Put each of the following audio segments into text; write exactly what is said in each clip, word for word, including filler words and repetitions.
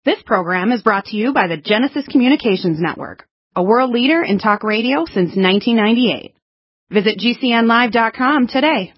This program is brought to you by the Genesis Communications Network, a world leader in talk radio since nineteen ninety-eight. Visit G C N live dot com today.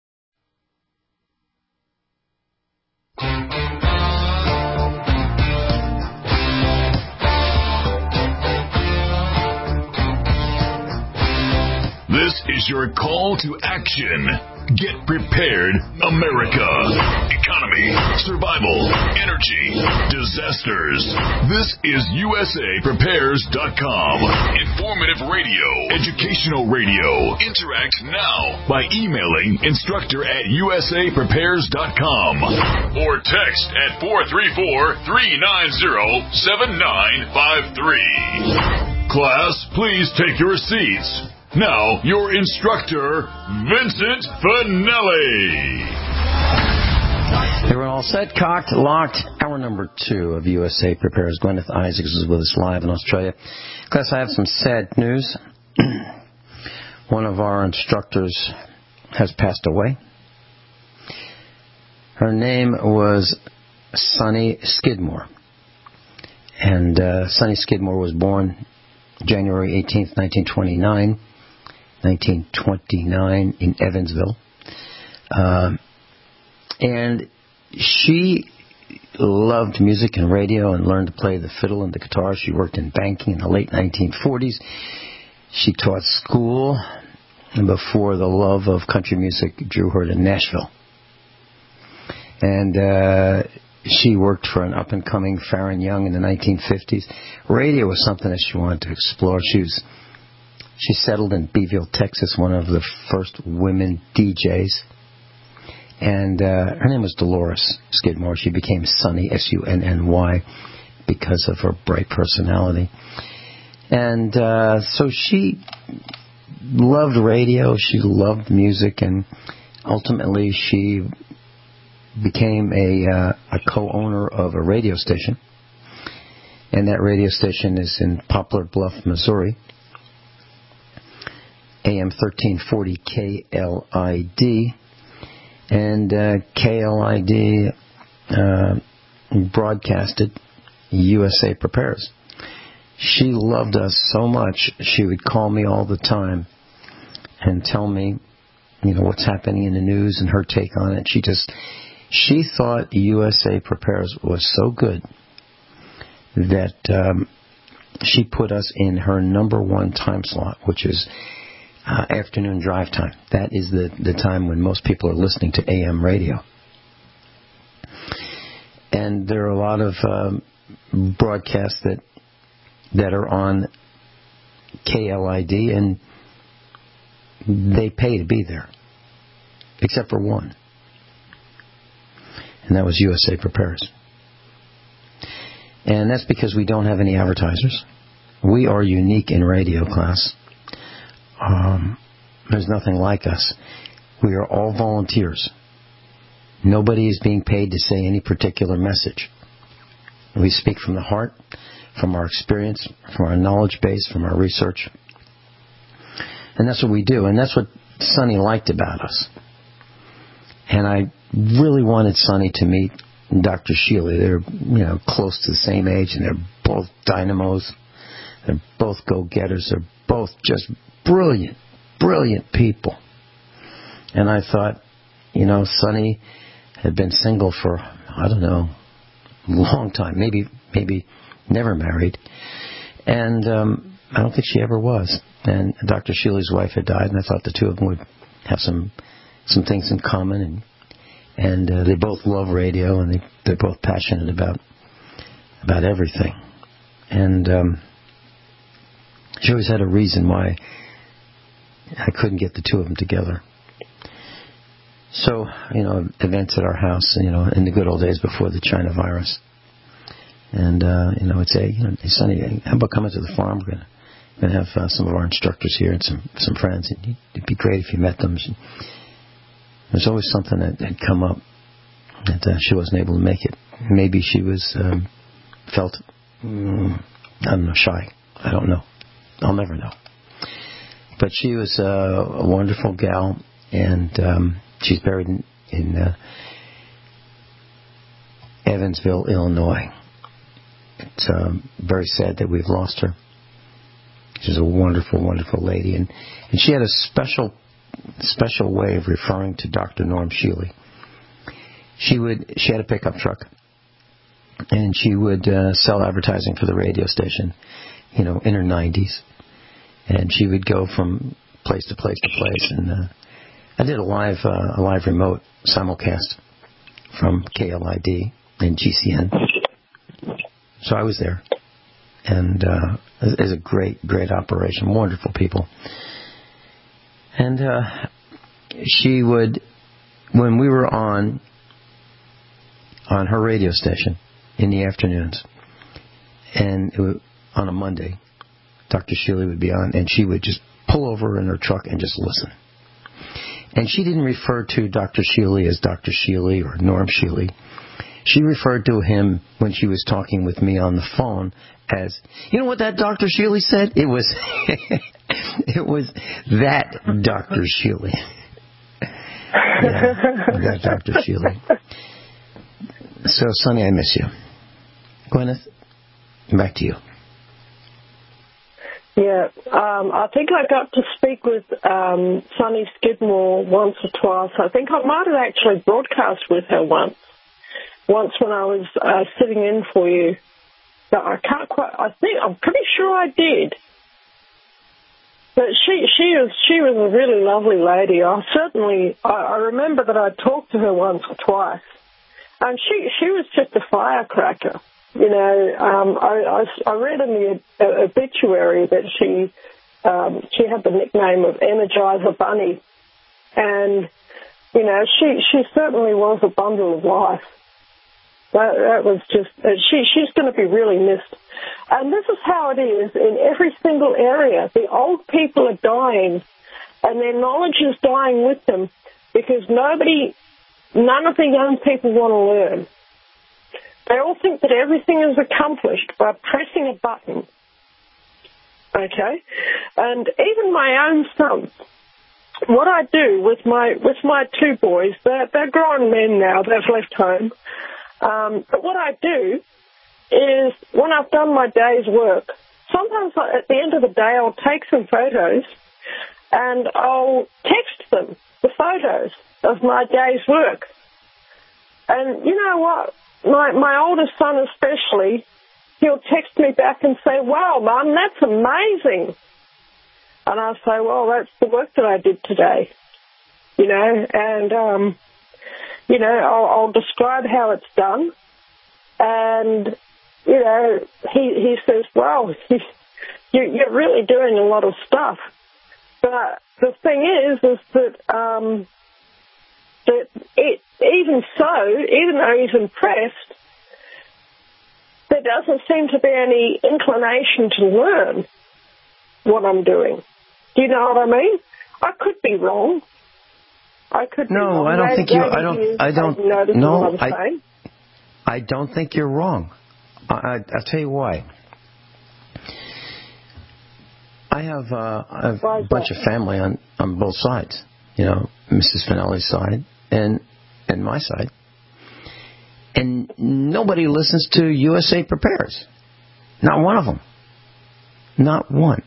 This is your call to action. Get prepared, America. Economy, survival, energy, disasters. This is U S A Prepares dot com. Informative radio, educational radio. Interact now by emailing instructor at U S A Prepares dot com or text at four three four, three nine zero, seven nine five three. Class, please take your seats. Now, your instructor, Vincent Finelli. Everyone all set, cocked, locked. Hour number two of U S A Prepares. Gwyneth Isaacs is with us live in Australia. Class, I have some sad news. One of our instructors has passed away. Her name was Sunny Skidmore. And uh, Sunny Skidmore was born January eighteenth, nineteen twenty-nine. nineteen twenty-nine in Evansville. Um, and she loved music and radio and learned to play the fiddle and the guitar. She worked in banking in the late nineteen forties. She taught school before the love of country music drew her to Nashville. And uh, she worked for an up-and-coming Farron Young in the nineteen fifties. Radio was something that she wanted to explore. She was She settled in Beeville, Texas, one of the first women D Js. And uh, her name was Dolores Skidmore. She became Sunny, S U N N Y, because of her bright personality. And uh, so she loved radio. She loved music. And ultimately, she became a, uh, a co-owner of a radio station. And that radio station is in Poplar Bluff, Missouri. A M thirteen forty K L I D, and uh, K L I D uh, broadcasted U S A Prepares. She loved us so much, she would call me all the time and tell me, you know, what's happening in the news and her take on it. She just, she thought U S A Prepares was so good that um, she put us in her number one time slot, which is Uh, afternoon drive time. That is the, the time when most people are listening to A M radio. And there are a lot of um, broadcasts that that are on K L I D, and they pay to be there, except for one. And that was U S A Prepares. And that's because we don't have any advertisers. We are unique in radio, class. Um, there's nothing like us. We are all volunteers. Nobody is being paid to say any particular message. We speak from the heart, from our experience, from our knowledge base, from our research. And that's what we do. And that's what Sunny liked about us. And I really wanted Sunny to meet Doctor Shealy. They're, you know, close to the same age, and they're both dynamos. They're both go-getters. They're both just brilliant, brilliant people. And I thought, you know, Sunny had been single for, I don't know, a long time. Maybe, maybe never married. And um, I don't think she ever was. And Doctor Shealy's wife had died, and I thought the two of them would have some some things in common. And and uh, they both love radio, and they, they're both passionate about about everything. And um, she always had a reason why I couldn't get the two of them together. So, you know, events at our house, you know, in the good old days before the China virus. And, uh, you know, I'd say, you know, hey, Sonny, how about coming to the farm? We're going to have uh, some of our instructors here and some, some friends. It'd be great if you met them. She, there's always something that had come up that uh, she wasn't able to make it. Maybe she was, um, felt, mm, I don't know, shy. I don't know. I'll never know. But she was uh, a wonderful gal, and um, she's buried in, in uh, Evansville, Illinois. it's um, very sad that we've lost her. She's a wonderful, wonderful lady, and, and she had a special, special way of referring to Doctor Norm Shealy. She would, she had a pickup truck, and she would uh, sell advertising for the radio station, you know, in her nineties, and she would go from place to place to place, and uh, I did a live, uh, a live remote simulcast from K L I D and G C N, so I was there. And uh, it was a great, great operation. Wonderful people. And uh, she would, when we were on, on her radio station in the afternoons, and it was on a Monday, Doctor Shealy would be on, and she would just pull over in her truck and just listen. And she didn't refer to Doctor Shealy as Doctor Shealy or Norm Shealy. She referred to him when she was talking with me on the phone as, you know what that Doctor Shealy said? It was, it was that Doctor Shealy. Yeah, that Doctor Shealy. So, Sonny, I miss you. Gwyneth, back to you. Yeah, um, I think I got to speak with um, Sonny Skidmore once or twice. I think I might have actually broadcast with her once. Once when I was uh, sitting in for you. But I can't quite, I think, I'm pretty sure I did. But she she was she was a really lovely lady. I certainly, I, I remember that I talked to her once or twice. And she, she was just a firecracker. You know, um, I, I, I read in the uh, obituary that she, um, she had the nickname of Energizer Bunny. And, you know, she, she certainly was a bundle of life. That, that was just, uh, she, she's going to be really missed. And this is how it is in every single area. The old people are dying, and their knowledge is dying with them because nobody, none of the young people want to learn. They all think that everything is accomplished by pressing a button. Okay? And even my own son, what I do with my with my two boys, they're, they're grown men now, they've left home. Um, but what I do is when I've done my day's work, sometimes at the end of the day I'll take some photos and I'll text them the photos of my day's work. And you know what? My, my oldest son especially, he'll text me back and say, wow, Mum, that's amazing. And I'll say, well, that's the work that I did today. You know, and... um You know, I'll, I'll describe how it's done, and you know, he he says, "Wow, you, you're really doing a lot of stuff." But the thing is, is that um, that it, even so, even though he's impressed, there doesn't seem to be any inclination to learn what I'm doing. Do you know what I mean? I could be wrong. I could no, I don't think you. I don't. I don't. No, I. I don't think you're wrong. I, I, I'll tell you why. I have, uh, I have a bunch of family on, on both sides. You know, Missus Finelli's side and and my side, and nobody listens to U S A Prepares. Not one of them. Not one.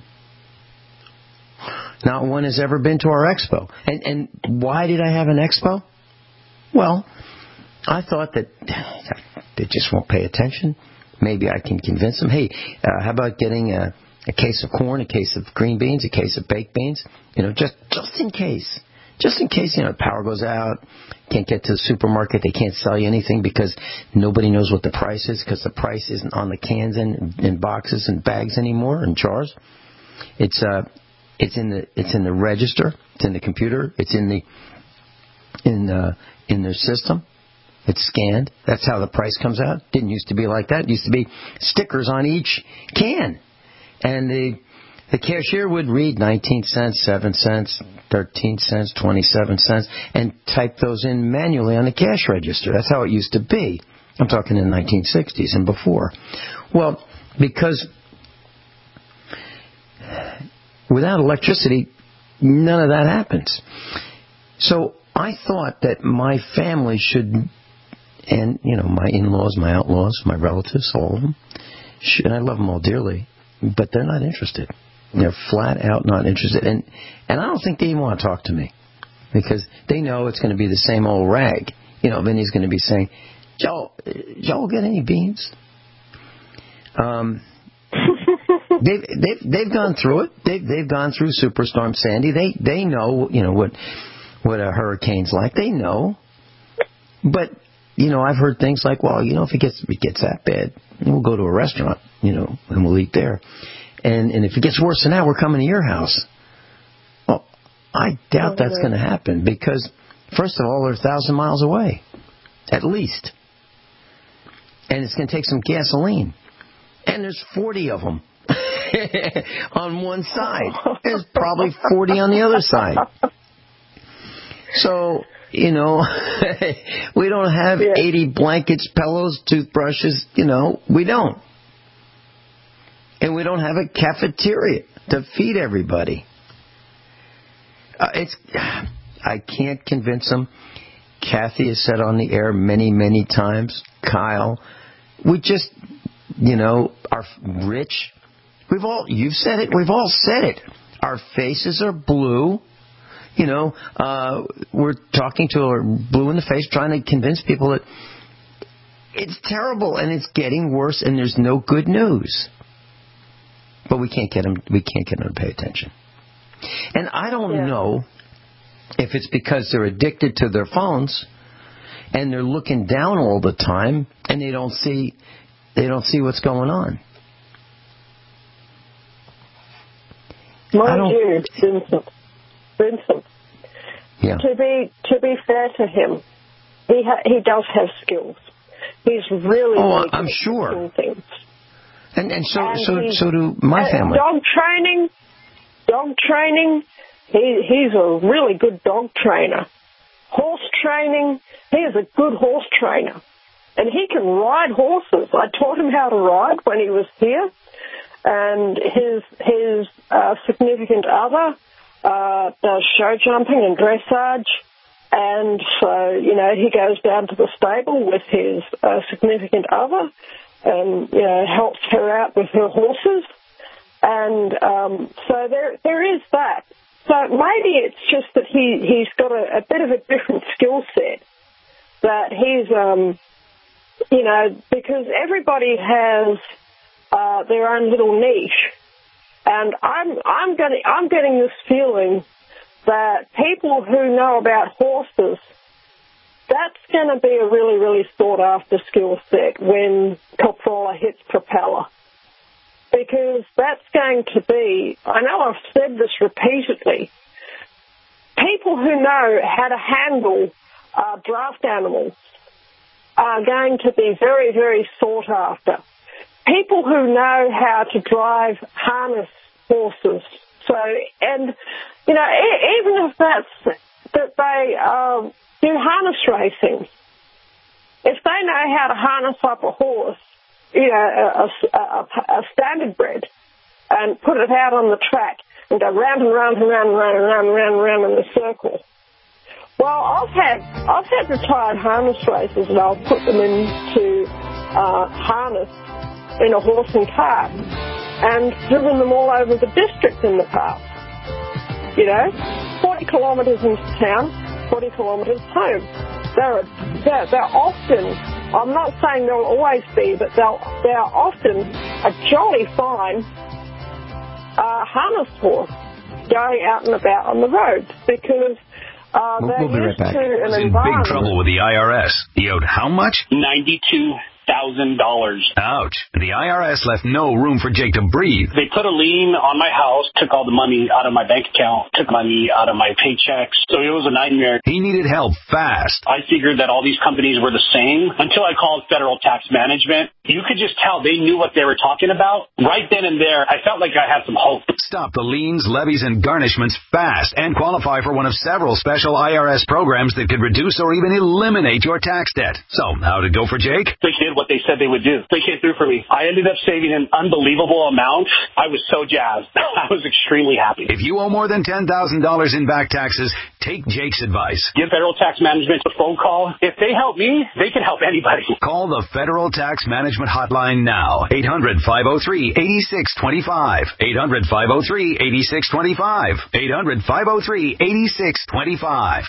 Not one has ever been to our expo. And, and why did I have an expo? Well, I thought that they just won't pay attention. Maybe I can convince them, hey, uh, how about getting a, a case of corn, a case of green beans, a case of baked beans? You know, just, just in case. Just in case, you know, power goes out, can't get to the supermarket, they can't sell you anything because nobody knows what the price is because the price isn't on the cans and in boxes and bags anymore and jars. It's uh It's in the it's in the register. It's in the computer. It's in the in the in their system. It's scanned. That's how the price comes out. Didn't used to be like that. It used to be stickers on each can, and the the cashier would read nineteen cents, seven cents, thirteen cents, twenty-seven cents, and type those in manually on the cash register. That's how it used to be. I'm talking in the nineteen sixties and before. Well, because without electricity, none of that happens. So I thought that my family should, and, you know, my in-laws, my outlaws, my relatives, all of them, and I love them all dearly, but they're not interested. They're flat out not interested. And, and I don't think they even want to talk to me because they know it's going to be the same old rag. You know, Vinny's going to be saying, Joel, Joel, get any beans? Um, they've, they've, they've gone through it. They've, they've gone through Superstorm Sandy. They, they know, you know, what, what a hurricane's like. They know. But, you know, I've heard things like, well, you know, if it gets, if it gets that bad, we'll go to a restaurant, you know, and we'll eat there. And, and if it gets worse than that, we're coming to your house. Well, I doubt that's going to happen because, first of all, they're a thousand miles away, at least. And it's going to take some gasoline. And there's forty of them on one side. There's probably forty on the other side. So, you know, we don't have yeah. eighty blankets, pillows, toothbrushes. You know, we don't. And we don't have a cafeteria to feed everybody. Uh, it's, I can't convince them. Kathy has said on the air many, many times, Kyle, we just, you know, are rich. We've all, you've said it, we've all said it. Our faces are blue. You know, uh, we're talking to her blue in the face, trying to convince people that it's terrible and it's getting worse and there's no good news. But we can't get them. We can't get them to pay attention. And I don't yeah. know if it's because they're addicted to their phones and they're looking down all the time and they don't see they don't see what's going on. Mind you, Vincent, Vincent. Yeah. To be to be fair to him, he ha- he does have skills. He's really. Oh, really I'm sure. Things. And and so and so so do my uh, family. Dog training, dog training. He he's a really good dog trainer. Horse training. He is a good horse trainer, and he can ride horses. I taught him how to ride when he was here, and his his uh, significant other uh, does show jumping and dressage. And so, you know, he goes down to the stable with his uh, significant other and, you know, helps her out with her horses. And um, so there there is that. So maybe it's just that he, he's got a, a bit of a different skill set. That he's, um, you know, because everybody has uh, their own little niche. And I'm I'm getting I'm getting this feeling that people who know about horses, that's going to be a really, really sought-after skill set when Coprollah hits propeller. Because that's going to be, I know I've said this repeatedly, people who know how to handle uh, draft animals are going to be very, very sought after. People who know how to drive harness horses. So, and, you know, e- even if that's that they uh, do harness racing, if they know how to harness up a horse, you know, a, a, a standard bred, and put it out on the track and go round and round and round and round and round and round and round in a circle. Well, I've had I've had retired harness racers, and I'll put them into uh, harness in a horse and cart, and driven them all over the district in the past. You know, forty kilometres into town, forty kilometres home. They're, they're, they're often, I'm not saying they'll always be, but they'll, they're often a jolly fine uh, harness horse going out and about on the roads because uh, they're we'll, we'll used right to an in environment. big trouble with the I R S. He owed how much? ninety-two thousand dollars. Ouch. The I R S left no room for Jake to breathe. They put a lien on my house, took all the money out of my bank account, took money out of my paychecks. So it was a nightmare. He needed help fast. I figured that all these companies were the same until I called Federal Tax Management. You could just tell they knew what they were talking about. Right then and there, I felt like I had some hope. Stop the liens, levies, and garnishments fast and qualify for one of several special I R S programs that could reduce or even eliminate your tax debt. So, how'd it go for Jake? They did what they said they would do. They came through for me. I ended up saving an unbelievable amount. I was so jazzed. I was extremely happy. If you owe more than ten thousand dollars in back taxes, take Jake's advice. Give Federal Tax Management a phone call. If they help me, they can help anybody. Call the Federal Tax Management Hotline now. eight hundred, five oh three, eight six two five. eight hundred, five oh three, eight six two five. eight hundred, five oh three, eight six two five.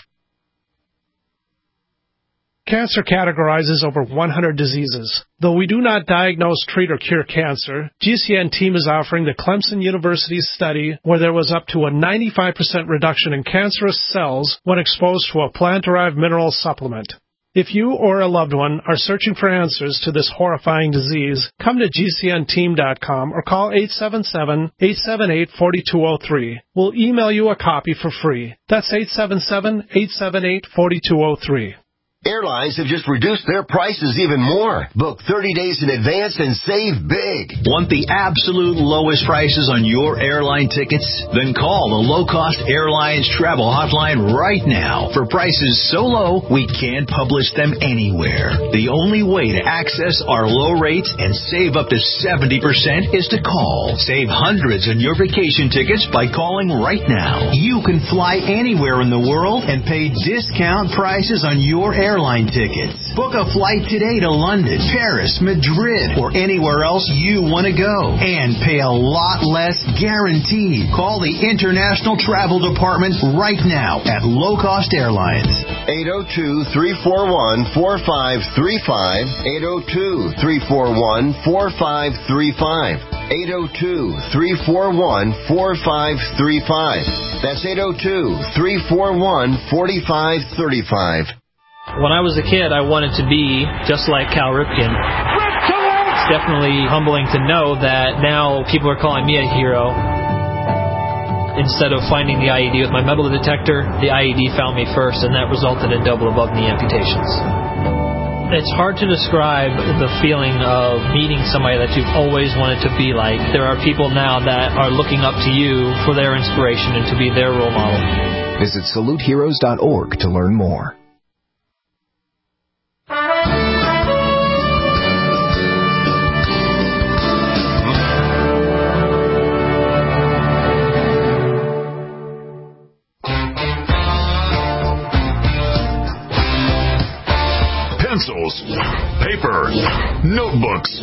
Cancer categorizes over one hundred diseases. Though we do not diagnose, treat, or cure cancer, G C N team is offering the Clemson University study where there was up to a ninety-five percent reduction in cancerous cells when exposed to a plant-derived mineral supplement. If you or a loved one are searching for answers to this horrifying disease, come to G C N team dot com or call eight seven seven, eight seven eight, four two zero three. We'll email you a copy for free. That's eight seven seven, eight seven eight, four two zero three. Airlines have just reduced their prices even more. Book thirty days in advance and save big. Want the absolute lowest prices on your airline tickets? Then call the Low Cost Airlines Travel Hotline right now. For prices so low, we can't publish them anywhere. The only way to access our low rates and save up to seventy percent is to call. Save hundreds on your vacation tickets by calling right now. You can fly anywhere in the world and pay discount prices on your airline airline tickets. Book a flight today to London, Paris, Madrid, or anywhere else you want to go. And pay a lot less guaranteed. Call the International Travel Department right now at Low Cost Airlines. eight oh two, three four one, four five three five. eight oh two, three four one, four five three five. eight oh two, three four one, four five three five. That's eight oh two, three four one, four five three five. When I was a kid, I wanted to be just like Cal Ripken. It's definitely humbling to know that now people are calling me a hero. Instead of finding the I E D with my metal detector, the I E D found me first, and that resulted in double above-knee amputations. It's hard to describe the feeling of meeting somebody that you've always wanted to be like. There are people now that are looking up to you for their inspiration and to be their role model. Visit salute heroes dot org to learn more. Pencils, paper, notebooks,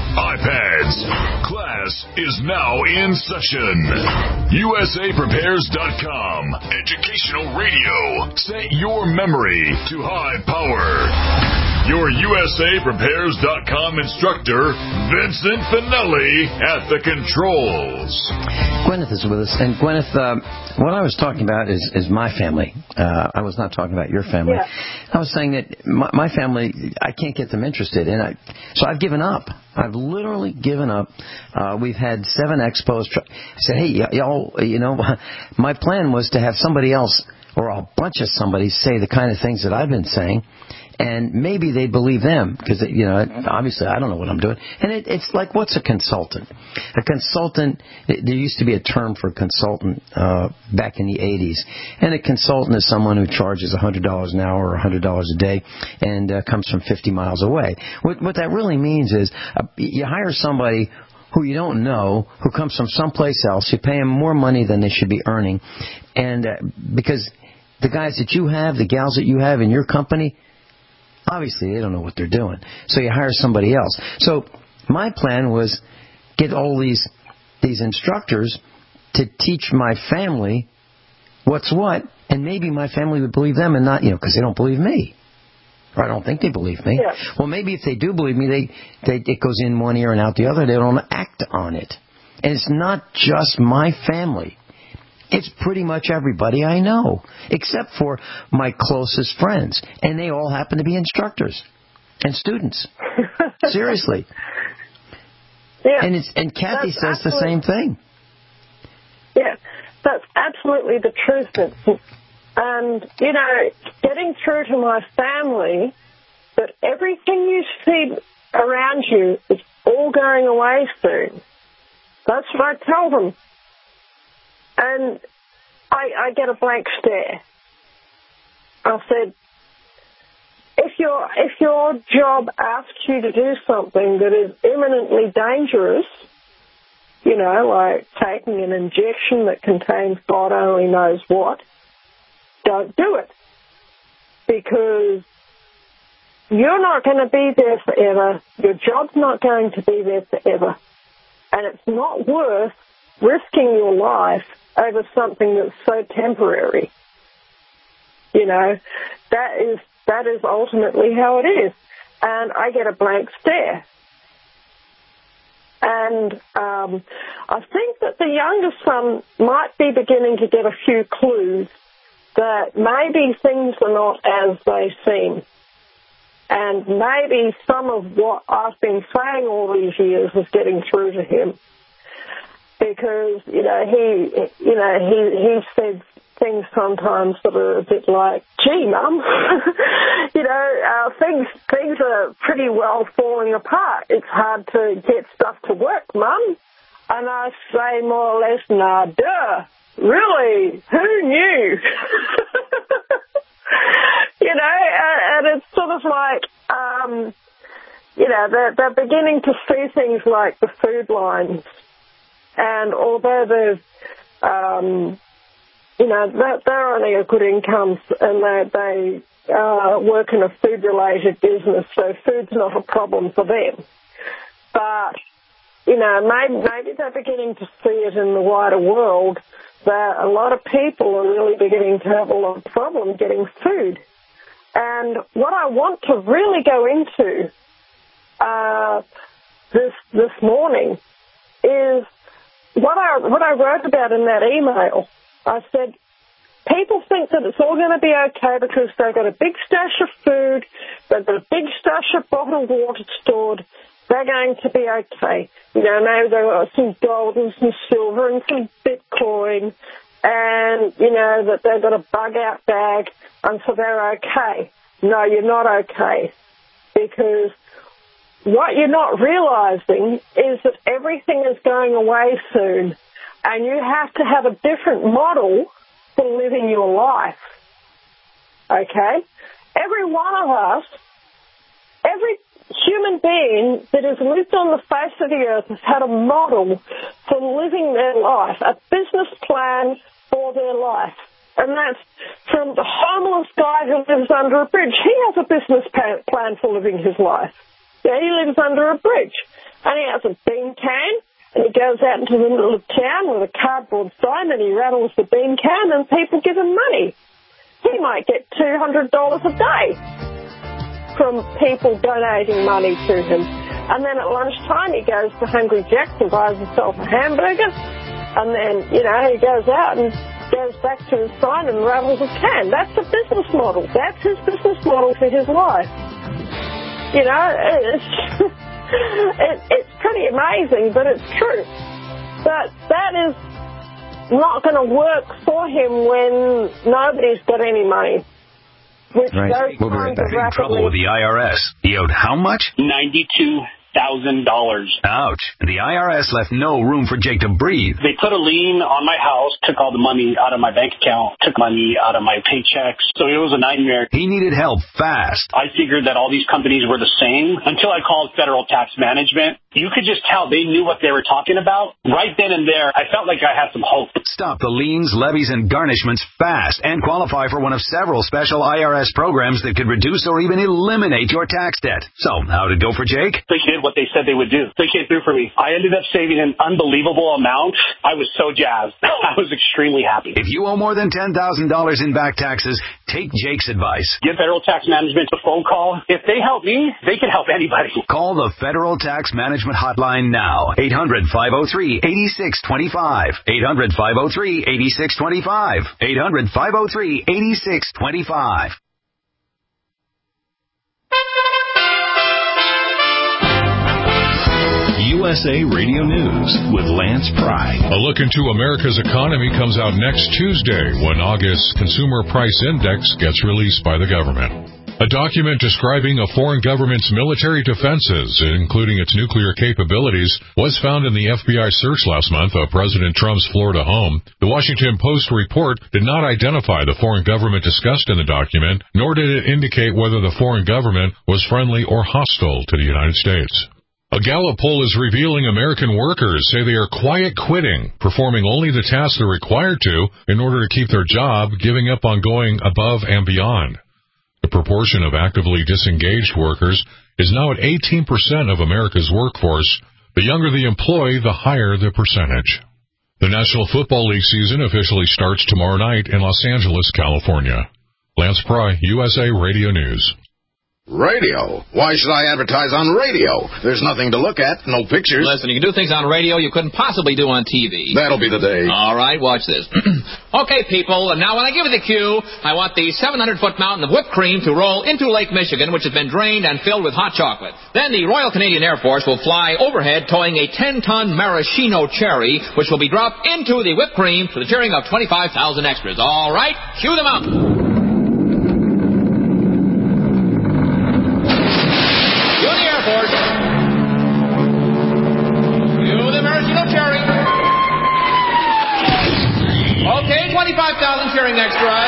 iPads. Class is now in session. U S A Prepares dot com. Educational radio. Set your memory to high power. Your U S A Prepares dot com instructor, Vincent Finelli, at the controls. Gwyneth is with us. And Gwyneth, uh, what I was talking about is, is my family. Uh, I was not talking about your family. Yeah. I was saying that my, my family, I can't get them interested. And I, so I've given up. I've literally given up. Uh, we've had seven expos. Try, I said, hey, y- y'all, you know, my plan was to have somebody else or a bunch of somebody say the kind of things that I've been saying. And maybe they believe them because, you know, obviously I don't know what I'm doing. And it, it's like, what's a consultant? A consultant, there used to be a term for consultant uh, back in the eighties. And a consultant is someone who charges one hundred dollars an hour or one hundred dollars a day and uh, comes from fifty miles away. What, what that really means is uh, you hire somebody who you don't know, who comes from someplace else. You pay them more money than they should be earning. And uh, because the guys that you have, the gals that you have in your company, obviously, they don't know what they're doing. So you hire somebody else. So my plan was get all these these instructors to teach my family what's what, and maybe my family would believe them and not, you know, because they don't believe me. Or I don't think they believe me. Yeah. Well, maybe if they do believe me, they, they it goes in one ear and out the other. They don't act on it. And it's not just my family. It's pretty much everybody I know, except for my closest friends. And they all happen to be instructors and students. Seriously. Yeah. And it's and Kathy That's says the same thing. Yeah, that's absolutely the truth, Vincent. And, you know, getting through to my family that everything you see around you is all going away soon. That's what I tell them. And I, I get a blank stare. I said, if your if your job asks you to do something that is imminently dangerous, you know, like taking an injection that contains God only knows what, don't do it. Because you're not going to be there forever. Your job's not going to be there forever. And it's not worth risking your life over something that's so temporary. You know, that is that is ultimately how it is. And I get a blank stare. And um, I think that the younger son might be beginning to get a few clues that maybe things are not as they seem. And maybe some of what I've been saying all these years is getting through to him. Because, you know, he, you know, he, he said things sometimes that are a bit like, gee, Mum, you know, uh, things, things are pretty well falling apart. It's hard to get stuff to work, Mum. And I say more or less, nah, duh. Really? Who knew? You know, and, and it's sort of like, um, you know, they're, they're beginning to see things like the food lines. And although there's, um, you know, they're, they're only a good income and they, they uh, work in a food-related business, so food's not a problem for them. But, you know, maybe, maybe they're beginning to see it in the wider world that a lot of people are really beginning to have a lot of problem getting food. And what I want to really go into uh, this this morning is what I what I wrote about in that email. I said, people think that it's all going to be okay because they've got a big stash of food, they've got a big stash of bottled water stored, they're going to be okay. You know, maybe they've got some gold and some silver and some Bitcoin, and, you know, that they've got a bug-out bag, and so they're okay. No, you're not okay. Because what you're not realizing is that everything is going away soon, and you have to have a different model for living your life. Okay? Every one of us, every human being that has lived on the face of the earth has had a model for living their life, a business plan for their life. And that's from the homeless guy who lives under a bridge. He has a business plan for living his life. Yeah, he lives under a bridge. And he has a bean can, and he goes out into the middle of town with a cardboard sign, and he rattles the bean can, and people give him money. He might get two hundred dollars a day from people donating money to him. And then at lunchtime he goes to Hungry Jack's and buys himself a hamburger. And then, you know, he goes out and goes back to his sign and rattles a can. That's a business model. That's his business model for his life. You know, it's, it, it's pretty amazing, but it's true. But that is not going to work for him when nobody's got any money. Which right. We'll be right back. In trouble with the I R S. He owed how much? ninety-two thousand dollars. Ouch. And the I R S left no room for Jake to breathe. They put a lien on my house, took all the money out of my bank account, took money out of my paychecks. So it was a nightmare. He needed help fast. I figured that all these companies were the same until I called Federal Tax Management. You could just tell they knew what they were talking about. Right then and there, I felt like I had some hope. Stop the liens, levies, and garnishments fast and qualify for one of several special I R S programs that could reduce or even eliminate your tax debt. So, how'd it go for Jake? They did what they said they would do. They came through for me. I ended up saving an unbelievable amount. I was so jazzed. I was extremely happy. If you owe more than ten thousand dollars in back taxes, take Jake's advice. Give Federal Tax Management a phone call. If they help me, they can help anybody. Call the Federal Tax Management Hotline now. eight hundred, five oh three, eight six two five. eight hundred, five oh three, eight six two five. eight hundred, five oh three, eight six two five. U S A Radio News with Lance Pry. A look into America's economy comes out next Tuesday when August's Consumer Price Index gets released by the government. A document describing a foreign government's military defenses, including its nuclear capabilities, was found in the F B I search last month of President Trump's Florida home. The Washington Post report did not identify the foreign government discussed in the document, nor did it indicate whether the foreign government was friendly or hostile to the United States. A Gallup poll is revealing American workers say they are quiet quitting, performing only the tasks they're required to in order to keep their job, giving up on going above and beyond. The proportion of actively disengaged workers is now at eighteen percent of America's workforce. The younger the employee, the higher the percentage. The National Football League season officially starts tomorrow night in Los Angeles, California. Lance Pry, U S A Radio News. Radio? Why should I advertise on radio? There's nothing to look at, no pictures. Listen, you can do things on radio you couldn't possibly do on T V. That'll be the day. All right, watch this. Okay, people, and now when I give you the cue, I want the seven hundred foot mountain of whipped cream to roll into Lake Michigan, which has been drained and filled with hot chocolate. Then the Royal Canadian Air Force will fly overhead towing a ten ton maraschino cherry, which will be dropped into the whipped cream to the cheering of twenty-five thousand extras. All right, cue them up. twenty-five thousand cheering extras.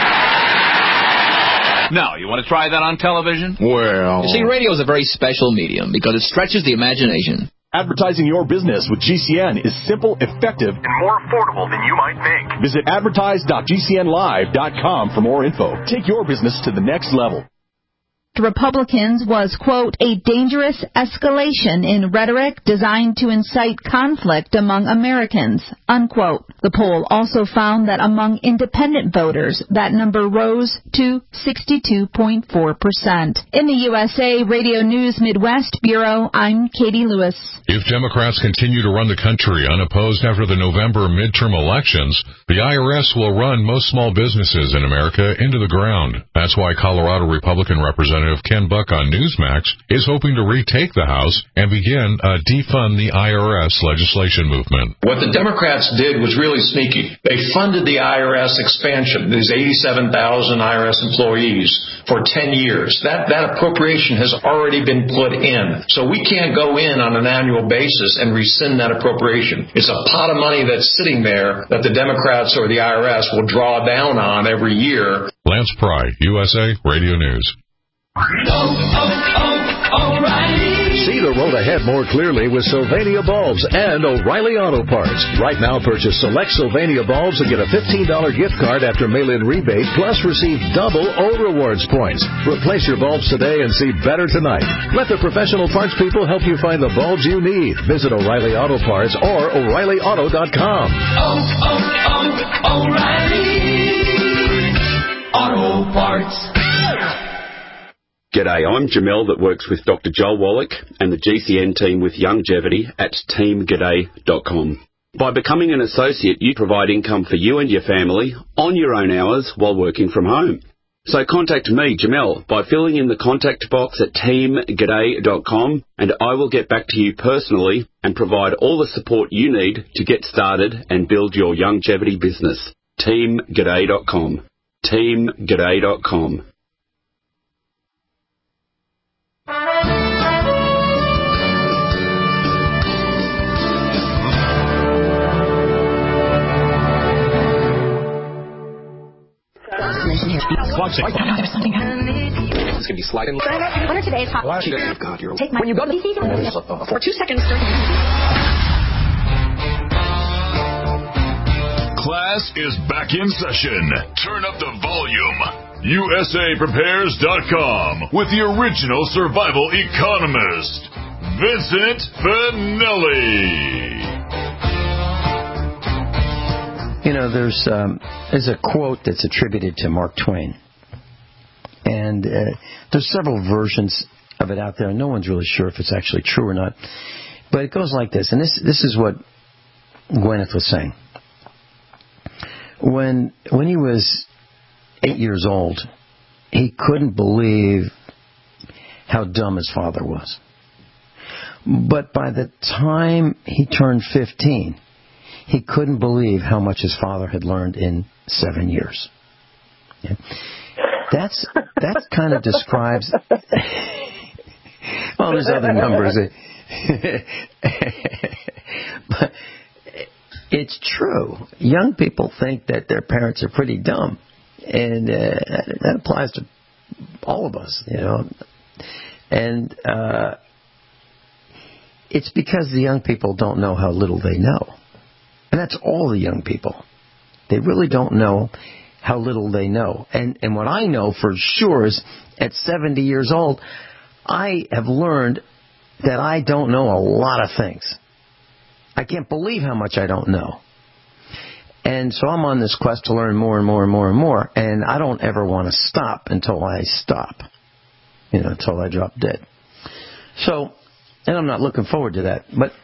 Now, you want to try that on television? Well... You see, radio is a very special medium because it stretches the imagination. Advertising your business with G C N is simple, effective, and more affordable than you might think. Visit advertise dot g c n live dot com for more info. Take your business to the next level. Republicans was, quote, a dangerous escalation in rhetoric designed to incite conflict among Americans, unquote. The poll also found that among independent voters, that number rose to sixty-two point four percent. In the U S A Radio News Midwest Bureau, I'm Katie Lewis. If Democrats continue to run the country unopposed after the November midterm elections, the I R S will run most small businesses in America into the ground. That's why Colorado Republican Representative Ken Buck on Newsmax is hoping to retake the House and begin a defund the I R S legislation movement. What the Democrats did was really sneaky. They funded the I R S expansion, these eighty-seven thousand I R S employees, for ten years. That, that appropriation has already been put in. So we can't go in on an annual basis and rescind that appropriation. It's a pot of money that's sitting there that the Democrats or the I R S will draw down on every year. Lance Pry, U S A Radio News. Oh, oh, O'Reilly. See the road ahead more clearly with Sylvania Bulbs and O'Reilly Auto Parts. Right now, purchase select Sylvania bulbs and get a fifteen dollars gift card after mail-in rebate, plus receive double O Rewards points. Replace your bulbs today and see better tonight. Let the professional parts people help you find the bulbs you need. Visit O'Reilly Auto Parts or O'Reilly Auto dot com. Oh, oh, oh, O'Reilly Auto Parts. G'day, I'm Jamel that works with Doctor Joel Wallach and the G C N team with Longevity at team g'day dot com. By becoming an associate, you provide income for you and your family on your own hours while working from home. So contact me, Jamel, by filling in the contact box at team g'day dot com, and I will get back to you personally and provide all the support you need to get started and build your longevity business. team g'day dot com. team g'day dot com. There's something happening. It's going to be sliding. What are today's hot? Oh, God, you're... Take my... When you go to the P C, for two seconds. Class is back in session. Turn up the volume. U S A prepares dot com with the original survival economist, Vincent Finelli. You know, there's um, there's a quote that's attributed to Mark Twain. And uh, there's several versions of it out there. No one's really sure if it's actually true or not. But it goes like this. And this this is what Gwyneth was saying. When when he was eight years old, he couldn't believe how dumb his father was. But by the time he turned fifteen, he couldn't believe how much his father had learned in seven years. Yeah. That's that kind of describes. Well, there's other numbers, but it's true. Young people think that their parents are pretty dumb, and uh, that applies to all of us, you know. And uh, it's because the young people don't know how little they know, and that's all the young people. They really don't know how little they know. And and what I know for sure is, at seventy years old, I have learned that I don't know a lot of things. I can't believe how much I don't know. And so I'm on this quest to learn more and more and more and more, and I don't ever want to stop until I stop, you know, until I drop dead. So, and I'm not looking forward to that, but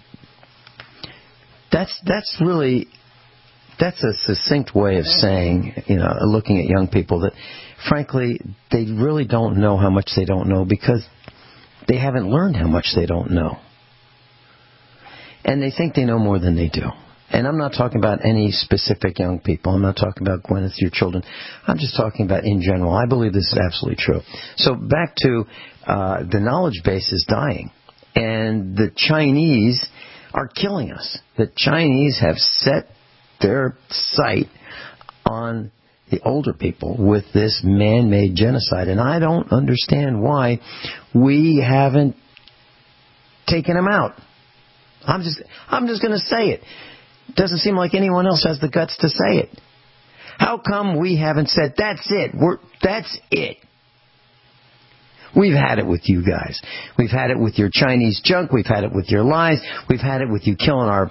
that's that's really... That's a succinct way of saying, you know, looking at young people, that, frankly, they really don't know how much they don't know because they haven't learned how much they don't know. And they think they know more than they do. And I'm not talking about any specific young people. I'm not talking about Gwyneth, your children. I'm just talking about in general. I believe this is absolutely true. So back to uh, the knowledge base is dying. And the Chinese are killing us. The Chinese have set their sight on the older people with this man-made genocide. And I don't understand why we haven't taken them out. I'm just I'm just going to say it. It doesn't seem like anyone else has the guts to say it. How come we haven't said, that's it, we're that's it? We've had it with you guys. We've had it with your Chinese junk. We've had it with your lies. We've had it with you killing our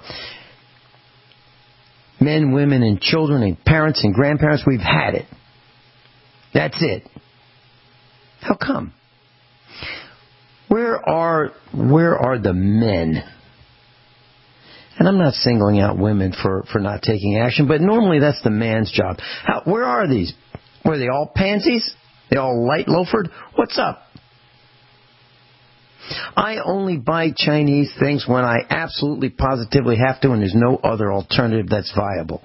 men, women, and children, and parents and grandparents. We've had it. That's it. How come? Where are where are the men? And I'm not singling out women for, for not taking action, but normally that's the man's job. How, where are these? Were they all pansies? They all light loafered? What's up? I only buy Chinese things when I absolutely positively have to, and there's no other alternative that's viable.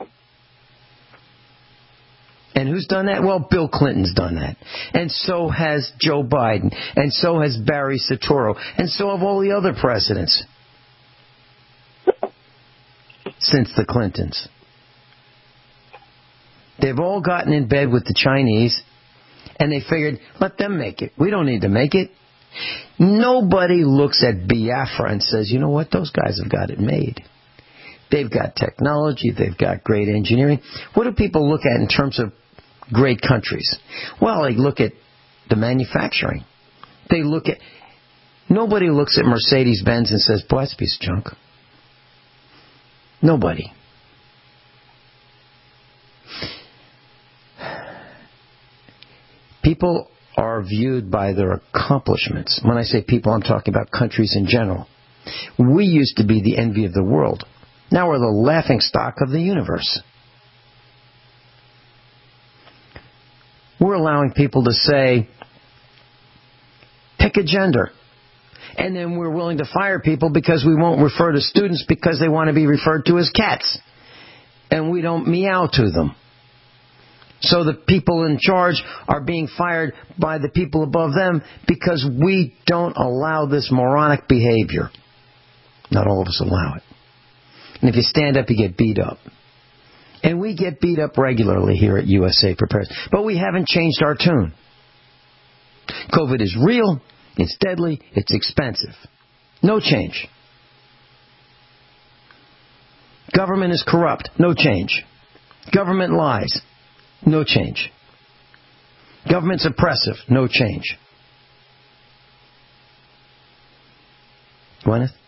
And who's done that? Well, Bill Clinton's done that. And so has Joe Biden. And so has Barry Soetoro. And so have all the other presidents since the Clintons. They've all gotten in bed with the Chinese, and they figured, let them make it. We don't need to make it. Nobody looks at Biafra and says, you know what, those guys have got it made. They've got technology, they've got great engineering. What do people look at in terms of great countries? Well, they look at the manufacturing. They look at... Nobody looks at Mercedes-Benz and says, boy, that's a piece of junk. Nobody. People are viewed by their accomplishments. When I say people, I'm talking about countries in general. We used to be the envy of the world. Now we're the laughingstock of the universe. We're allowing people to say, pick a gender. And then we're willing to fire people because we won't refer to students because they want to be referred to as cats. And we don't meow to them. So the people in charge are being fired by the people above them because we don't allow this moronic behavior. Not all of us allow it. And if you stand up, you get beat up. And we get beat up regularly here at U S A Prepares. But we haven't changed our tune. COVID is real. It's deadly. It's expensive. No change. Government is corrupt. No change. Government lies. No change. Government's oppressive. No change. Gwyneth?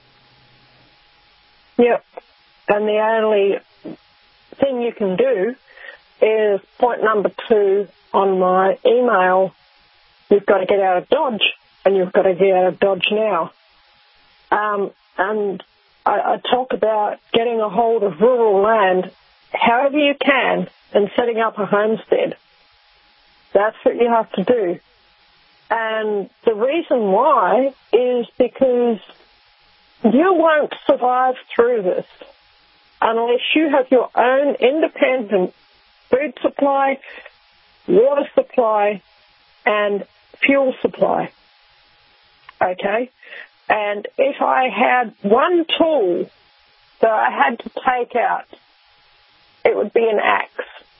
Yep. And the only thing you can do is point number two on my email, you've got to get out of Dodge, and you've got to get out of Dodge now. Um, and I, I talk about getting a hold of rural land however you can and setting up a homestead. That's what you have to do. And the reason why is because you won't survive through this unless you have your own independent food supply water supply, and fuel supply. Okay? And if I had one tool that I had to take out, it would be an axe.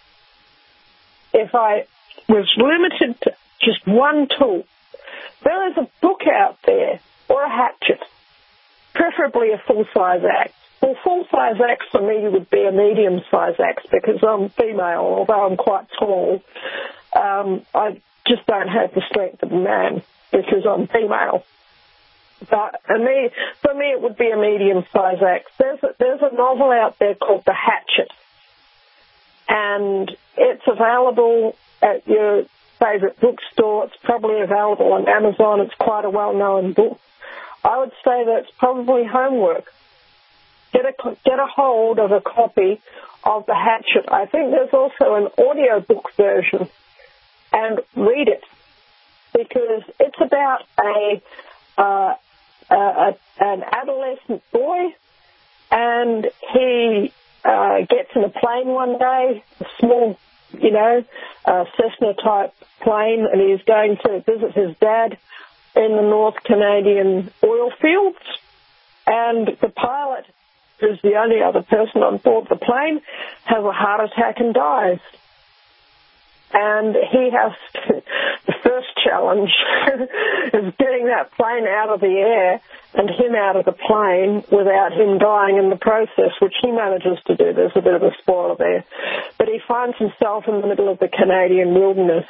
If I was limited to just one tool, there is a book out there, or a hatchet, preferably a full-size axe. Well, full-size axe for me would be a medium-size axe because I'm female, although I'm quite tall. Um, I just don't have the strength of a man because I'm female. But uh, me, for me, it would be a medium-size axe. There's a, there's a novel out there called The Hatchet, and it's available at your favourite bookstore. It's probably available on Amazon. It's quite a well-known book. I would say that's probably homework. Get a, get a hold of a copy of The Hatchet. I think there's also an audiobook version, and read it, because it's about a, uh, a an adolescent boy, and he uh, gets in a plane one day, a small, you know, uh, Cessna-type plane, and he's going to visit his dad in the North Canadian oil fields, and the pilot, who's the only other person on board the plane, has a heart attack and dies. And he has to, the first challenge is getting that plane out of the air and him out of the plane without him dying in the process, which he manages to do. There's a bit of a spoiler there. But he finds himself in the middle of the Canadian wilderness.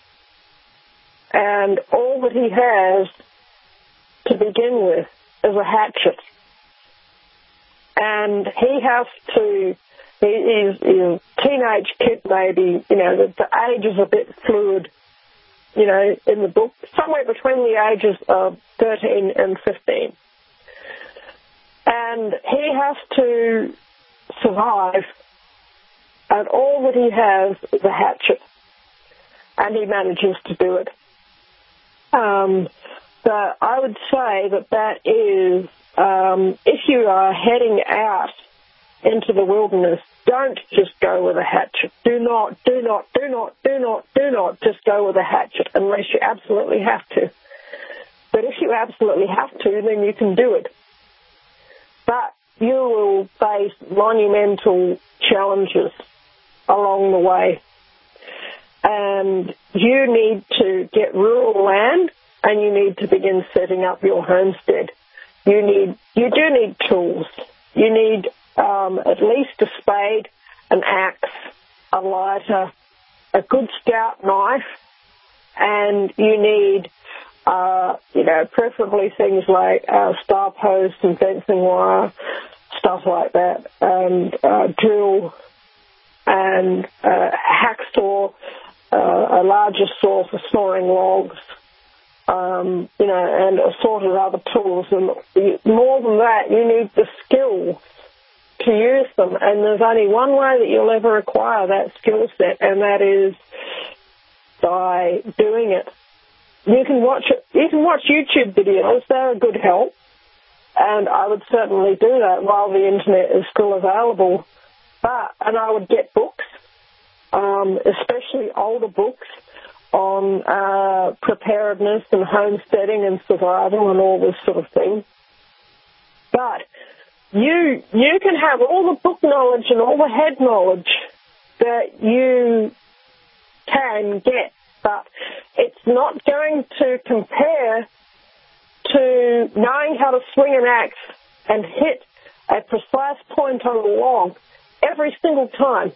And all that he has to begin with is a hatchet. And he has to, he, he's, he's a teenage kid maybe, you know, the, the age is a bit fluid, you know, in the book, somewhere between the ages of thirteen and fifteen. And he has to survive, and all that he has is a hatchet. And he manages to do it. Um, but I would say that that is, um, if you are heading out into the wilderness, don't just go with a hatchet. Do not, do not, do not, do not, do not just go with a hatchet unless you absolutely have to. But if you absolutely have to, then you can do it. But you will face monumental challenges along the way. And you need to get rural land, and you need to begin setting up your homestead. You need, you do need tools. You need um, at least a spade, an axe, a lighter, a good stout knife, and you need, uh, you know, preferably things like uh, star posts and fencing wire, stuff like that, and uh, drill and uh, hacksaw. Uh, a larger saw for sawing logs, um, you know, and assorted other tools. And more than that, you need the skill to use them. And there's only one way that you'll ever acquire that skill set, and that is by doing it. You can watch it. You can watch YouTube videos. They're a good help, and I would certainly do that while the internet is still available. But and I would get books. Um, especially older books on uh, preparedness and homesteading and survival and all this sort of thing. But you you can have all the book knowledge and all the head knowledge that you can get, but it's not going to compare to knowing how to swing an axe and hit a precise point on the log every single time.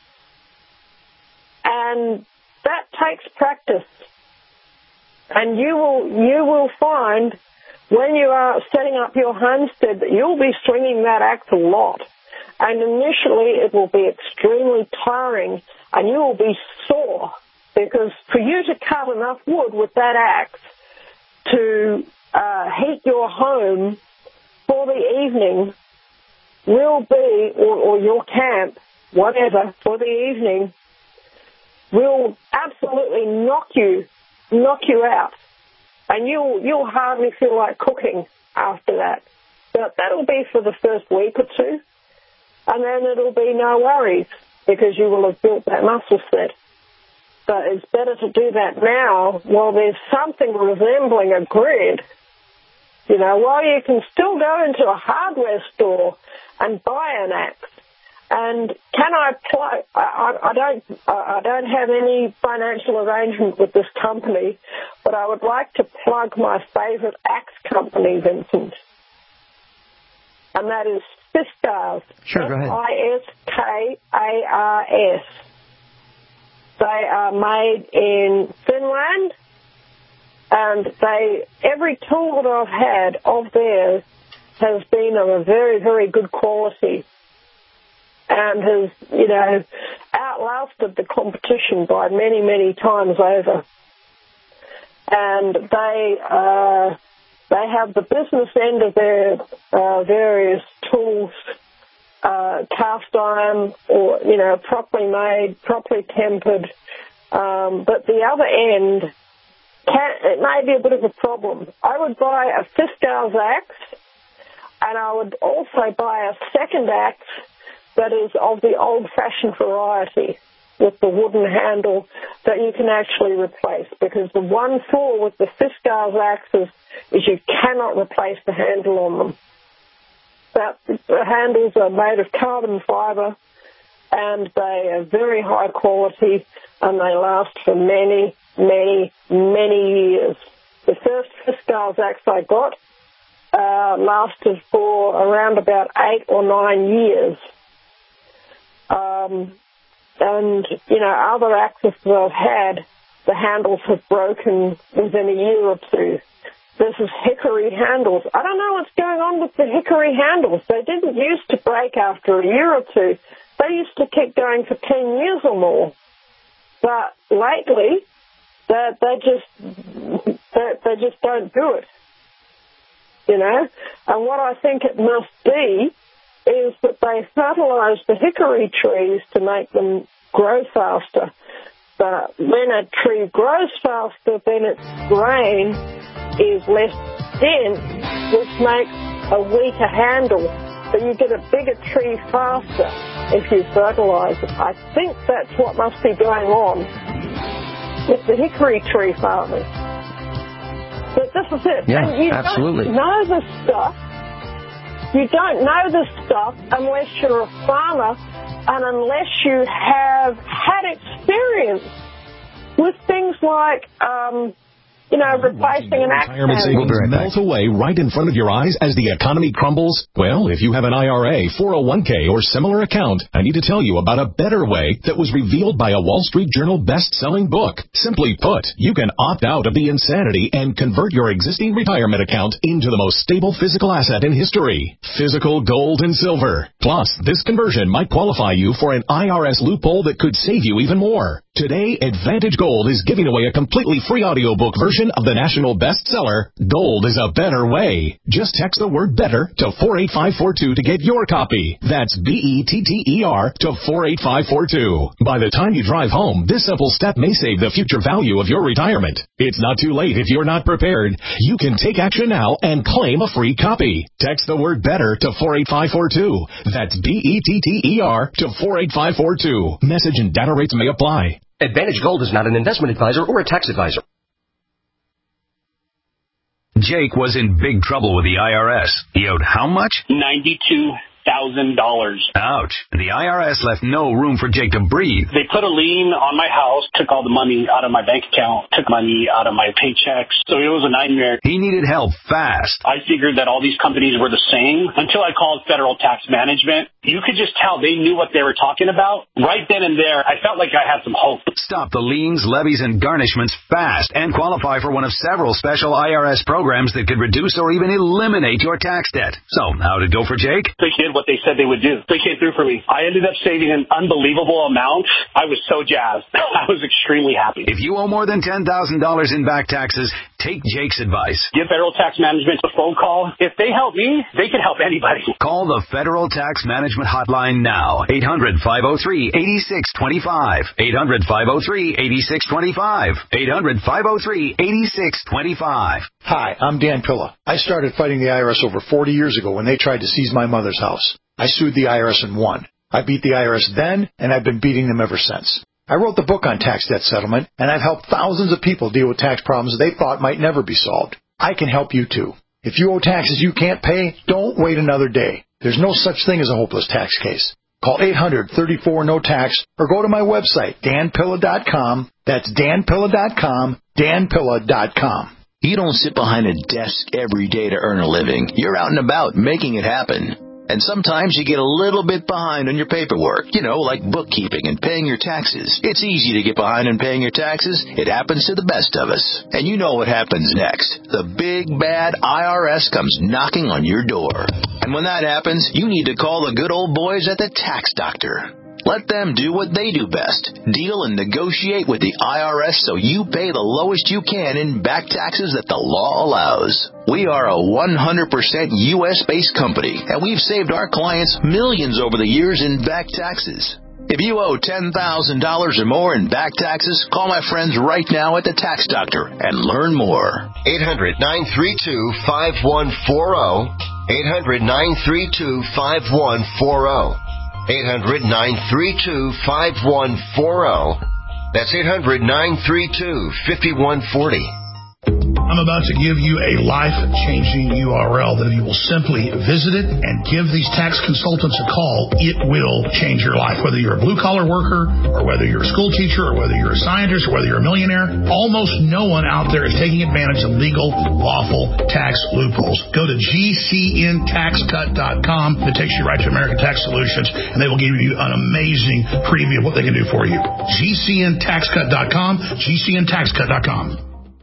And that takes practice. And you will you will find when you are setting up your homestead that you'll be swinging that axe a lot. And initially it will be extremely tiring and you will be sore, because for you to cut enough wood with that axe to uh, heat your home for the evening will be, or, or your camp, whatever, for the evening, will absolutely knock you, knock you out, and you'll you'll hardly feel like cooking after that. But that'll be for the first week or two, and then it'll be no worries because you will have built that muscle set. but it's better to do that now while there's something resembling a grid. You know, while you can still go into a hardware store and buy an axe. And can I plug? I, I don't. I don't have any financial arrangement with this company, but I would like to plug my favourite axe company, Vincent, and that is Fiskars. Sure, go ahead. F I S K A R S. They are made in Finland, and they every tool that I've had of theirs has been of a very, very good quality. And has, you know, outlasted the competition by many, many times over. And they uh, they have the business end of their uh, various tools, uh, cast iron or, you know, properly made, properly tempered. Um, but the other end, can, it may be a bit of a problem. I would buy a Fiskars axe, and I would also buy a second axe that is of the old-fashioned variety with the wooden handle that you can actually replace, because the one flaw with the Fiskars axes is you cannot replace the handle on them. That, the handles are made of carbon fibre, and they are very high quality, and they last for many, many, many years. The first Fiskars axe I got uh, lasted for around about eight or nine years. Um, and, you know, other axes that I've had, the handles have broken within a year or two. This is hickory handles. I don't know what's going on with the hickory handles. They didn't used to break after a year or two. They used to keep going for ten years or more. But lately, they, they just they, they just don't do it. You know? And what I think it must be is that they fertilise the hickory trees to make them grow faster. But when a tree grows faster, then its grain is less dense, which makes a weaker handle. So you get a bigger tree faster if you fertilise it. I think that's what must be going on with the hickory tree farmers. But this is it. Yeah, and you absolutely. don't know this stuff. You don't know this stuff unless you're a farmer and unless you have had experience with things like, um, you know, replacing an axe Retirement savings We'll be right melt away right in front of your eyes as the economy crumbles? Well, if you have an I R A, four oh one k, or similar account, I need to tell you about a better way that was revealed by a Wall Street Journal best-selling book. Simply put, you can opt out of the insanity and convert your existing retirement account into the most stable physical asset in history: physical gold and silver. Plus, this conversion might qualify you for an I R S loophole that could save you even more. Today, Advantage Gold is giving away a completely free audiobook version of the national bestseller, Gold is a Better Way. Just text the word BETTER to four eight five four two to get your copy. That's B E T T E R to four eight five four two. By the time you drive home, this simple step may save the future value of your retirement. It's not too late if you're not prepared. You can take action now and claim a free copy. Text the word BETTER to four eight five four two. That's B E T T E R to four eight five four two. Message and data rates may apply. Advantage Gold is not an investment advisor or a tax advisor. Jake was in big trouble with the I R S. He owed how much? ninety-two thousand dollars. Ouch. The I R S left no room for Jake to breathe. They put a lien on my house, took all the money out of my bank account, took money out of my paychecks. So it was a nightmare. He needed help fast. I figured that all these companies were the same until I called Federal Tax Management. You could just tell they knew what they were talking about. Right then and there, I felt like I had some hope. Stop the liens, levies, and garnishments fast and qualify for one of several special I R S programs that could reduce or even eliminate your tax debt. So, how did it go for Jake? They did what they said they would do. They came through for me. I ended up saving an unbelievable amount. I was so jazzed. I was extremely happy. If you owe more than ten thousand dollars in back taxes, take Jake's advice. Give Federal Tax Management a phone call. If they help me, they can help anybody. Call the Federal Tax Management Hotline now. eight hundred, five oh three, eight six two five. eight hundred, five oh three, eight six two five. eight hundred, five oh three, eight six two five. Hi, I'm Dan Pilla. I started fighting the I R S over forty years ago when they tried to seize my mother's house. I sued the I R S and won. I beat the I R S then, and I've been beating them ever since. I wrote the book on tax debt settlement, and I've helped thousands of people deal with tax problems they thought might never be solved. I can help you, too. If you owe taxes you can't pay, don't wait another day. There's no such thing as a hopeless tax case. Call eight hundred, thirty-four, no tax or go to my website, dan pilla dot com. That's dan pilla dot com, dan pilla dot com. You don't sit behind a desk every day to earn a living. You're out and about making it happen. And sometimes you get a little bit behind on your paperwork, you know, like bookkeeping and paying your taxes. It's easy to get behind on paying your taxes. It happens to the best of us. And you know what happens next. The big, bad I R S comes knocking on your door. And when that happens, you need to call the good old boys at the Tax Doctor. Let them do what they do best. Deal and negotiate with the I R S so you pay the lowest you can in back taxes that the law allows. We are a one hundred percent U S-based company, and we've saved our clients millions over the years in back taxes. If you owe ten thousand dollars or more in back taxes, call my friends right now at the Tax Doctor and learn more. eight hundred, nine three two, five one four zero. eight hundred, nine three two, five one four zero. eight hundred, nine three two, five one four zero. That's eight hundred, nine three two, five one four zero. I'm about to give you a life-changing U R L that if you will simply visit it and give these tax consultants a call, it will change your life. Whether you're a blue-collar worker or whether you're a school teacher or whether you're a scientist or whether you're a millionaire, almost no one out there is taking advantage of legal, lawful tax loopholes. Go to G C N tax cut dot com. It takes you right to American Tax Solutions, and they will give you an amazing preview of what they can do for you. G C N tax cut dot com, G C N tax cut dot com.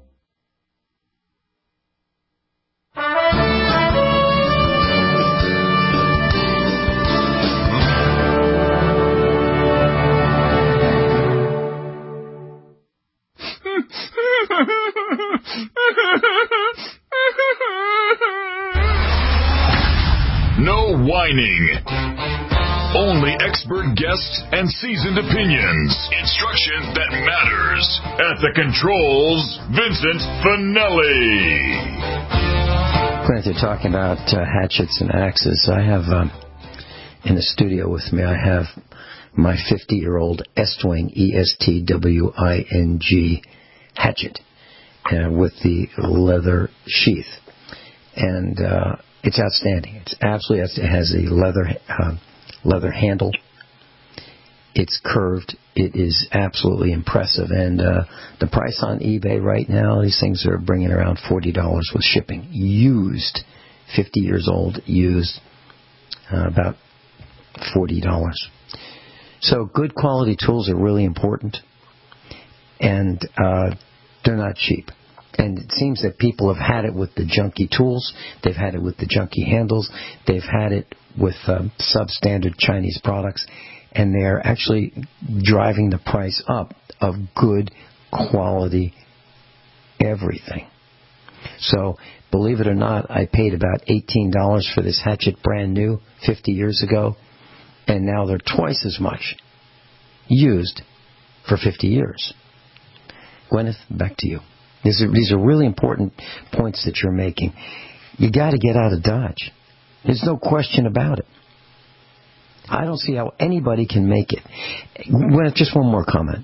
No whining. Only expert guests and seasoned opinions. Instruction that matters. At the controls, Vincent Finelli. When you're talking about uh, hatchets and axes, I have um, in the studio with me, I have my fifty-year-old Estwing, E S T W I N G hatchet uh, with the leather sheath. And uh, it's outstanding. It's absolutely outstanding. It has a leather uh, leather handle. It's curved. It is absolutely impressive. And uh, the price on eBay right now, these things are bringing around forty dollars with shipping. Used, fifty years old, used, uh, about forty dollars. So good quality tools are really important, and uh, they're not cheap. And it seems that people have had it with the junky tools. They've had it with the junky handles. They've had it with um, substandard Chinese products. And they're actually driving the price up of good quality everything. So, believe it or not, I paid about eighteen dollars for this hatchet brand new fifty years ago. And now they're twice as much used for fifty years. Gwyneth, back to you. These are, these are really important points that you're making. You got to get out of Dodge. There's no question about it. I don't see how anybody can make it. Gwyneth, just one more comment.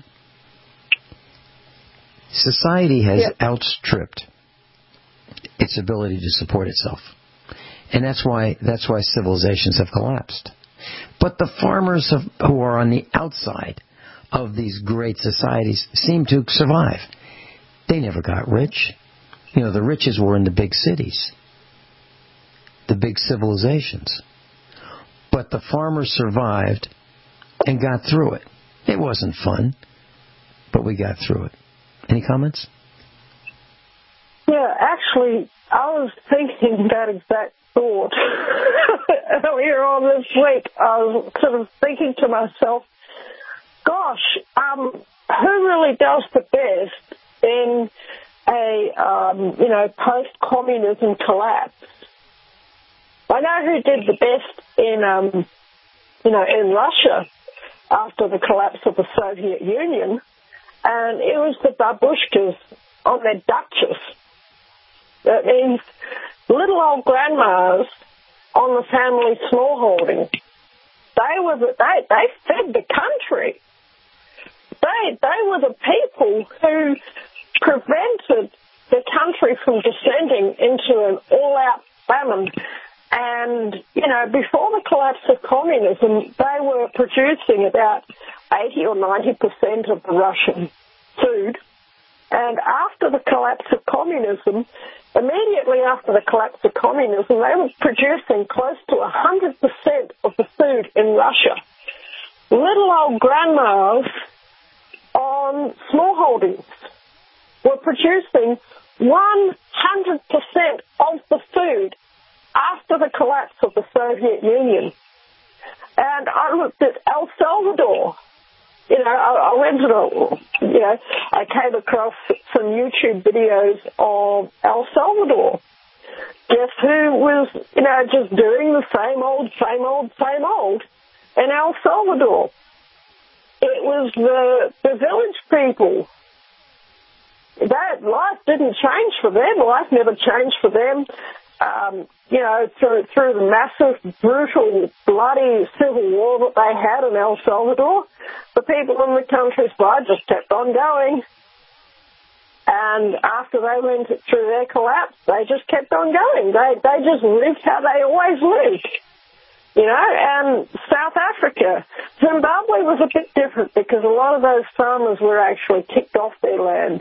Society has yep. outstripped its ability to support itself. And that's why that's why civilizations have collapsed. But the farmers have, who are on the outside of these great societies seem to survive. They never got rich. You know, the riches were in the big cities, the big civilizations. But the farmers survived and got through it. It wasn't fun, but we got through it. Any comments? Yeah, actually, I was thinking that exact thought earlier on this week. I was sort of thinking to myself, gosh, um, who really does the best in a, um, you know, post-communism collapse? I know who did the best in, um, you know, in Russia after the collapse of the Soviet Union, and it was the babushkas on their duchess. That means little old grandmas on the family smallholding. They were the, they they fed the country. they they were the people who prevented the country from descending into an all-out famine. And, you know, before the collapse of communism, they were producing about eighty or ninety percent of the Russian food. And after the collapse of communism, immediately after the collapse of communism, they were producing close to one hundred percent of the food in Russia. Little old grandmas on smallholdings were producing one hundred percent of the food after the collapse of the Soviet Union. And I looked at El Salvador. You know, I, I went to the, you know, I came across some YouTube videos of El Salvador. Guess who was, you know, just doing the same old, same old, same old in El Salvador? It was the, the village people. That life didn't change for them. Life never changed for them. Um, you know, through, through the massive, brutal, bloody civil war that they had in El Salvador, the people in the countryside just kept on going. And after they went through their collapse, they just kept on going. They they just lived how they always lived. You know, and South Africa, Zimbabwe was a bit different because a lot of those farmers were actually kicked off their land.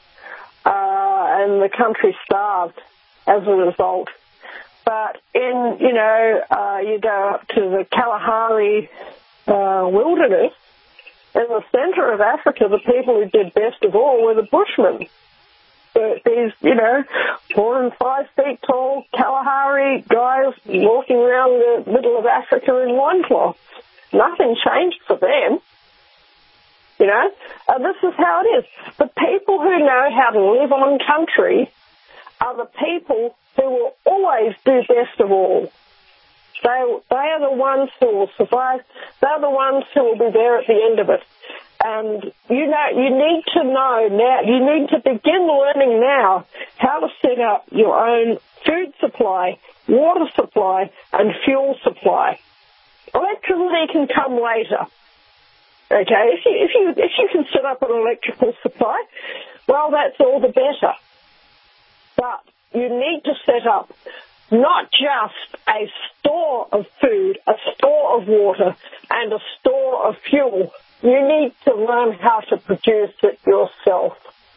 Uh, and the country starved as a result. But in, you know, uh, you go up to the Kalahari uh, wilderness, in the center of Africa, the people who did best of all were the Bushmen. The, these, you know, four and five feet tall Kalahari guys walking around the middle of Africa in loincloths. Nothing changed for them. You know, uh, this is how it is. The people who know how to live on country are the people who will always do best of all. They, they are the ones who will survive. They're the ones who will be there at the end of it. And, you know, you need to know now, you need to begin learning now how to set up your own food supply, water supply, and fuel supply. Electricity can come later. Okay, if you, if you, if you can set up an electrical supply, well, that's all the better. But you need to set up not just a store of food, a store of water, and a store of fuel. You need to learn how to produce it yourself.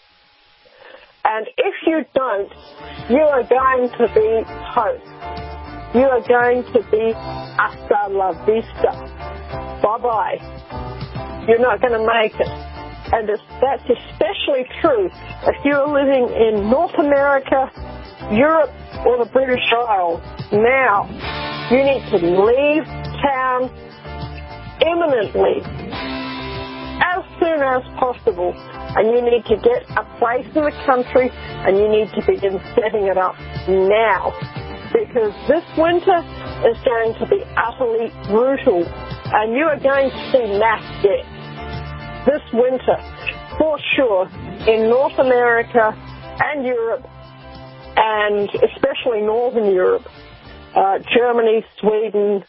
And if you don't, you are going to be toast. You are going to be hasta la vista. Bye-bye. You're not going to make it. And it's, that's especially true if you're living in North America, Europe, or the British Isles. Now, you need to leave town imminently, as soon as possible. And you need to get a place in the country, and you need to begin setting it up now. Because this winter is going to be utterly brutal, and you are going to see mass death this winter, for sure, in North America and Europe, and especially Northern Europe, uh, Germany, Sweden.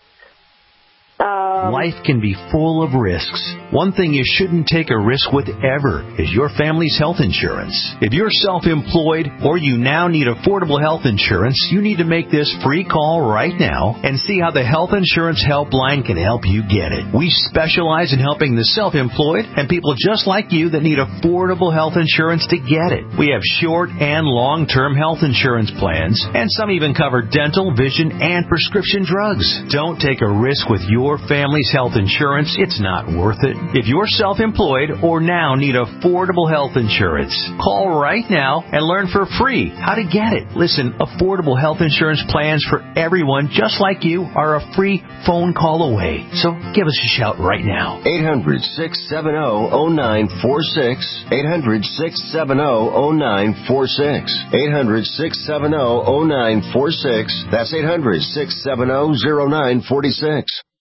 Um, Life can be full of risks. One thing you shouldn't take a risk with ever is your family's health insurance. If you're self-employed or you now need affordable health insurance, you need to make this free call right now and see how the Health Insurance Helpline can help you get it. We specialize in helping the self-employed and people just like you that need affordable health insurance to get it. We have short and long-term health insurance plans, and some even cover dental, vision, and prescription drugs. Don't take a risk with your Your family's health insurance, it's not worth it. If you're self-employed or now need affordable health insurance, call right now and learn for free how to get it. Listen, affordable health insurance plans for everyone just like you are a free phone call away. So give us a shout right now. eight hundred, six seven zero, zero nine four six. eight hundred, six seven zero, zero nine four six. eight hundred, six seven zero, zero nine four six. That's eight hundred, six seven zero, zero nine four six.